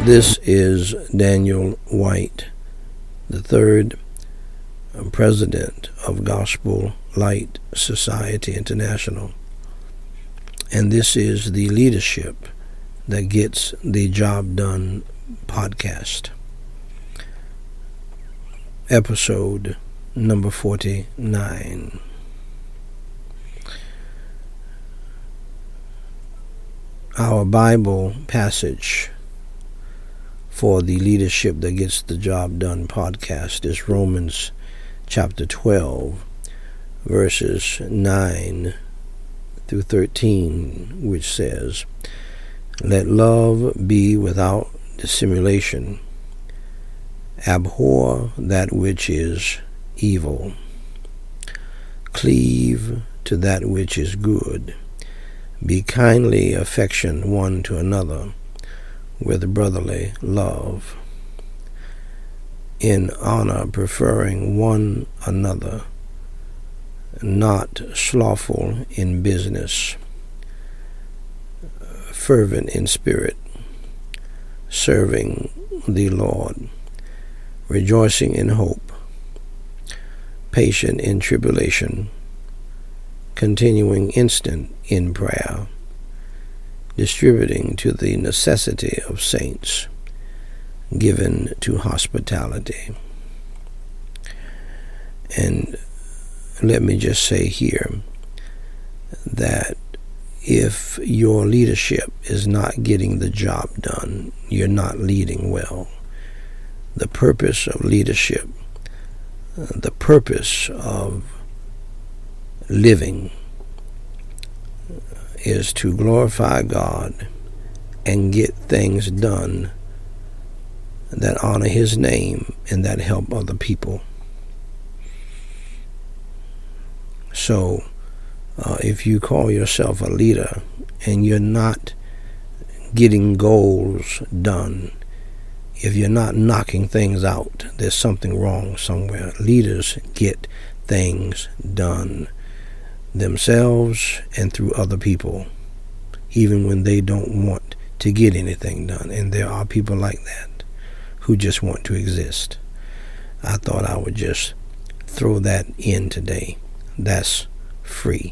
This is Daniel White, the third president of Gospel Light Society International. And this is the Leadership That Gets the Job Done podcast. Episode number 49. Our Bible passage for the Leadership That Gets the Job Done podcast is Romans chapter 12, verses 9 through 13, which says, "Let love be without dissimulation. Abhor that which is evil. Cleave to that which is good. Be kindly affectioned one to another with brotherly love, in honor preferring one another, not slothful in business, fervent in spirit, serving the Lord, rejoicing in hope, patient in tribulation, continuing instant in prayer, distributing to the necessity of saints, given to hospitality." And let me just say here that if your leadership is not getting the job done, you're not leading well. The purpose of leadership, the purpose of living, is to glorify God and get things done that honor His name and that help other people. So, if you call yourself a leader and you're not getting goals done, if you're not knocking things out, there's something wrong somewhere. Leaders get things done themselves and through other people, even when they don't want to get anything done. And there are people like that who just want to exist. I thought I would just throw that in today. That's free.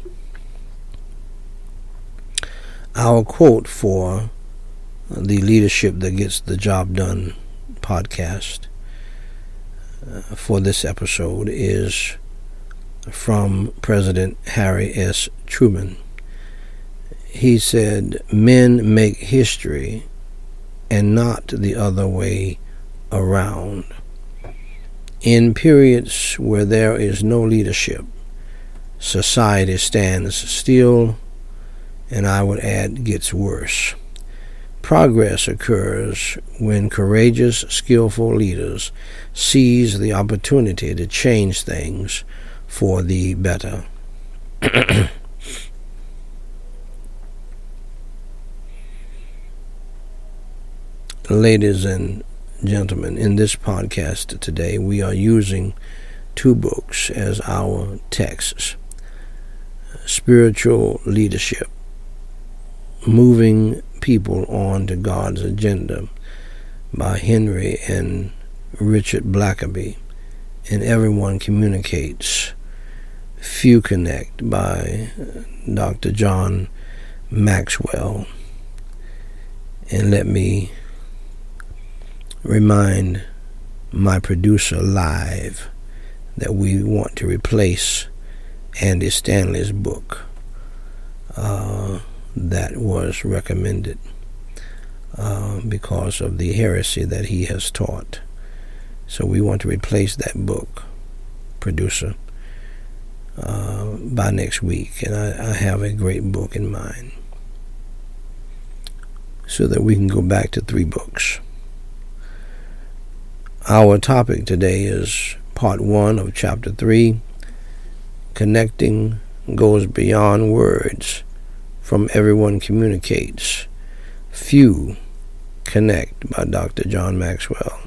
Our quote for the Leadership That Gets the Job Done podcast for this episode is from President Harry S. Truman. He said, "Men make history and not the other way around. In periods where there is no leadership, society stands still, and I would add gets worse. Progress occurs when courageous, skillful leaders seize the opportunity to change things for the better." Ladies and gentlemen, in this podcast today, we are using two books as our texts. Spiritual Leadership, Moving People on to God's Agenda by Henry and Richard Blackaby, and Everyone Communicates, Few Connect by Dr. John Maxwell. And let me remind my producer live that we want to replace Andy Stanley's book that was recommended because of the heresy that he has taught. So we want to replace that book, producer, by next week. And I have a great book in mind so that we can go back to 3 books. Our topic today is part 1 of chapter 3, Connecting Goes Beyond Words, from Everyone Communicates, Few Connect by Dr. John Maxwell.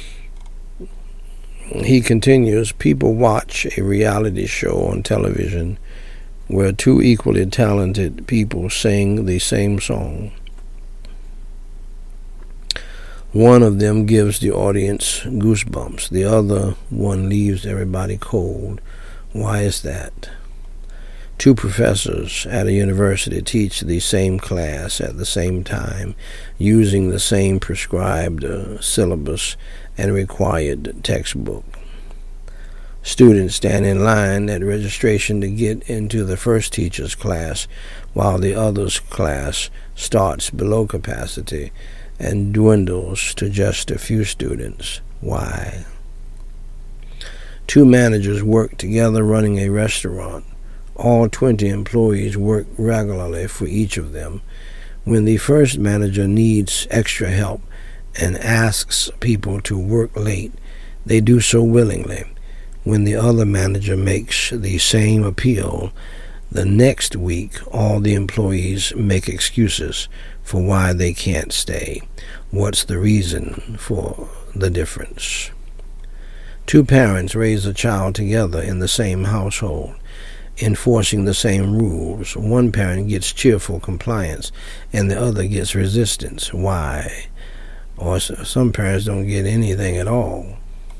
He continues, people watch a reality show on television where 2 equally talented people sing the same song. One of them gives the audience goosebumps. The other one leaves everybody cold. Why is that? Two professors at a university teach the same class at the same time, using the same prescribed syllabus and required textbook. Students stand in line at registration to get into the first teacher's class, while the other's class starts below capacity and dwindles to just a few students. Why? Two managers work together running a restaurant. All 20 employees work regularly for each of them. When the first manager needs extra help and asks people to work late, they do so willingly. When the other manager makes the same appeal, the next week all the employees make excuses for why they can't stay. What's the reason for the difference? Two parents raise a child together in the same household, enforcing the same rules. One parent gets cheerful compliance and the other gets resistance. Why? Or some parents don't get anything at all.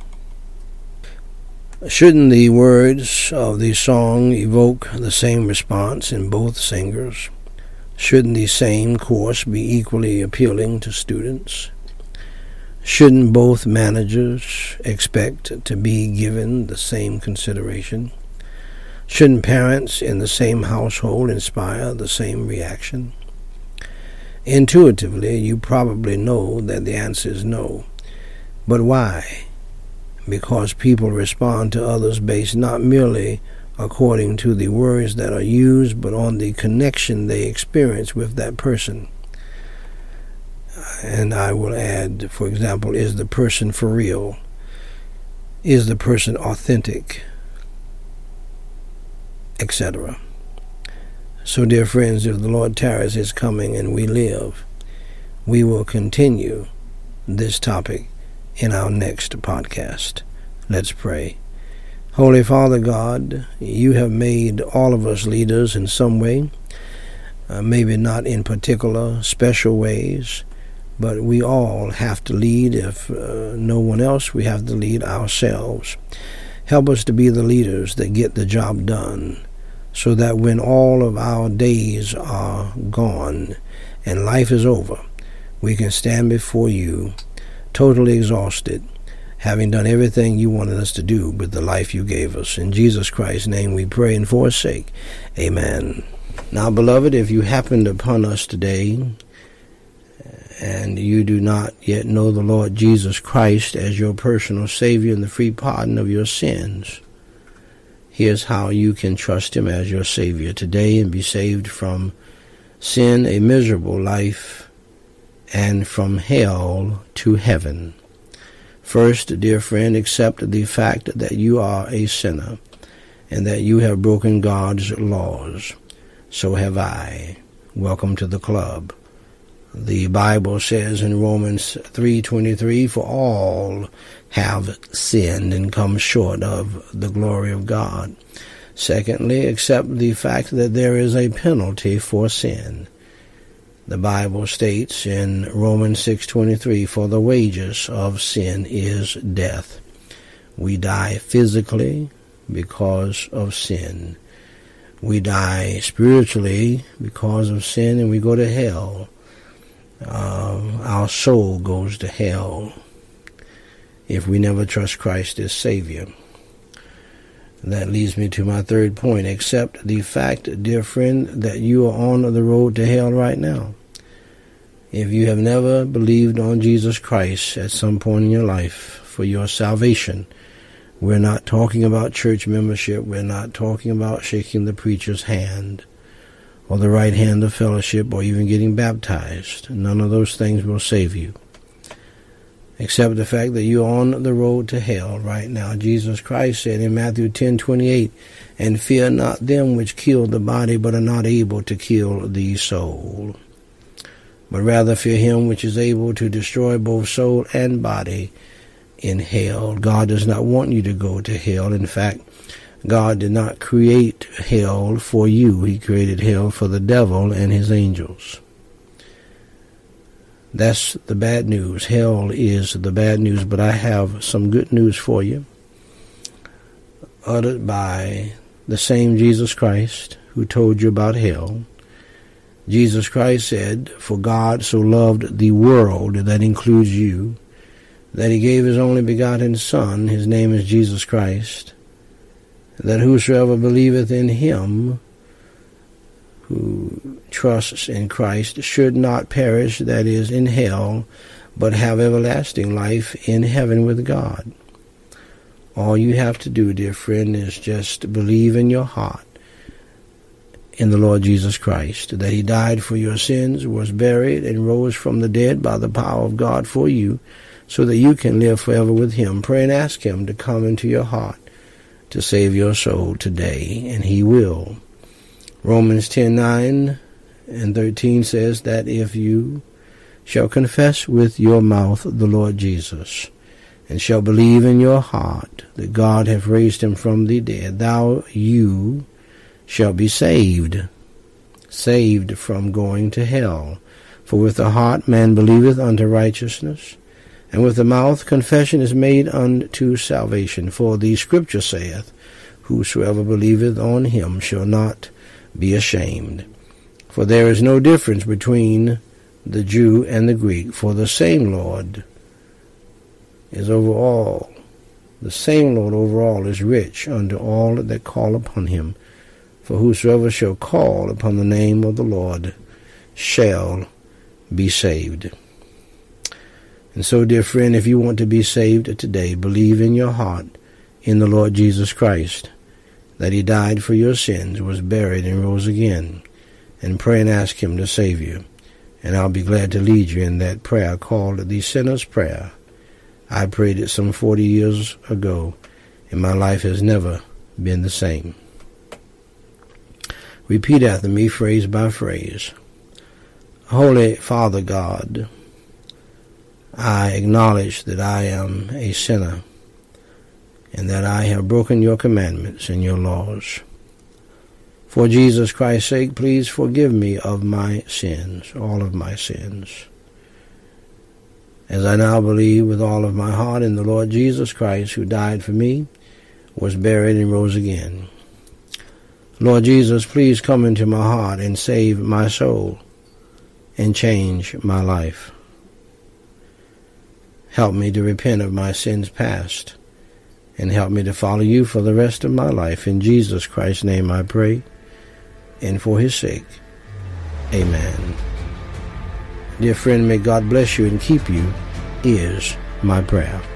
Shouldn't the words of the song evoke the same response in both singers? Shouldn't the same course be equally appealing to students? Shouldn't both managers expect to be given the same consideration? Shouldn't parents in the same household inspire the same reaction? Intuitively, you probably know that the answer is no. But why? Because people respond to others based not merely according to the words that are used, but on the connection they experience with that person. And I will add, for example, is the person for real? Is the person authentic? Etc. So, dear friends, if the Lord tarries his coming and we live, we will continue this topic in our next podcast. Let's pray. Holy Father God, you have made all of us leaders in some way, maybe not in particular special ways, but we all have to lead. If no one else, we have to lead ourselves. Help us to be the leaders that get the job done, so that when all of our days are gone and life is over, we can stand before you totally exhausted, having done everything you wanted us to do with the life you gave us. In Jesus Christ's name we pray and for his sake. Amen. Now, beloved, if you happened upon us today and you do not yet know the Lord Jesus Christ as your personal Savior and the free pardon of your sins, here's how you can trust him as your Savior today and be saved from sin, a miserable life, and from hell to heaven. First, dear friend, accept the fact that you are a sinner and that you have broken God's laws. So have I. Welcome to the club. The Bible says in Romans 3:23, for all have sinned and come short of the glory of God. Secondly, accept the fact that there is a penalty for sin. The Bible states in Romans 6:23, for the wages of sin is death. We die physically because of sin. We die spiritually because of sin, and we go to hell. Our soul goes to hell if we never trust Christ as Savior. That leads me to my third point. Accept the fact, dear friend, that you are on the road to hell right now. If you have never believed on Jesus Christ at some point in your life for your salvation, we're not talking about church membership. We're not talking about shaking the preacher's hand or the right hand of fellowship or even getting baptized. None of those things will save you. Accept the fact that you're on the road to hell right now. Jesus Christ said in Matthew 10:28, and fear not them which kill the body, but are not able to kill the soul, but rather fear him which is able to destroy both soul and body in hell. God does not want you to go to hell. In fact, God did not create hell for you. He created hell for the devil and his angels. That's the bad news. Hell is the bad news, but I have some good news for you, uttered by the same Jesus Christ who told you about hell. Jesus Christ said, "For God so loved the world," that includes you, "that he gave his only begotten Son," his name is Jesus Christ, "that whosoever believeth in him," who trusts in Christ, "should not perish," that is, in hell, "but have everlasting life in heaven with God." All you have to do, dear friend, is just believe in your heart in the Lord Jesus Christ, that he died for your sins, was buried, and rose from the dead by the power of God for you, so that you can live forever with him. Pray and ask him to come into your heart to save your soul today, and he will. Romans 10:9 and 13 says that if you shall confess with your mouth the Lord Jesus, and shall believe in your heart that God hath raised him from the dead, you shall be saved from going to hell. For with the heart man believeth unto righteousness, and with the mouth confession is made unto salvation. For the Scripture saith, "Whosoever believeth on him shall not be ashamed." For there is no difference between the Jew and the Greek, for the same Lord is over all. The same Lord over all is rich unto all that call upon him. For whosoever shall call upon the name of the Lord shall be saved. And so, dear friend, if you want to be saved today, believe in your heart in the Lord Jesus Christ, that he died for your sins, was buried, and rose again, and pray and ask him to save you. And I'll be glad to lead you in that prayer called the Sinner's Prayer. I prayed it some 40 years ago, and my life has never been the same. Repeat after me, phrase by phrase. Holy Father God, I acknowledge that I am a sinner, and that I have broken your commandments and your laws. For Jesus Christ's sake, please forgive me of my sins, all of my sins. As I now believe with all of my heart in the Lord Jesus Christ, who died for me, was buried, and rose again. Lord Jesus, please come into my heart and save my soul and change my life. Help me to repent of my sins past, and help me to follow you for the rest of my life. In Jesus Christ's name I pray, and for his sake, amen. Dear friend, may God bless you and keep you, is my prayer.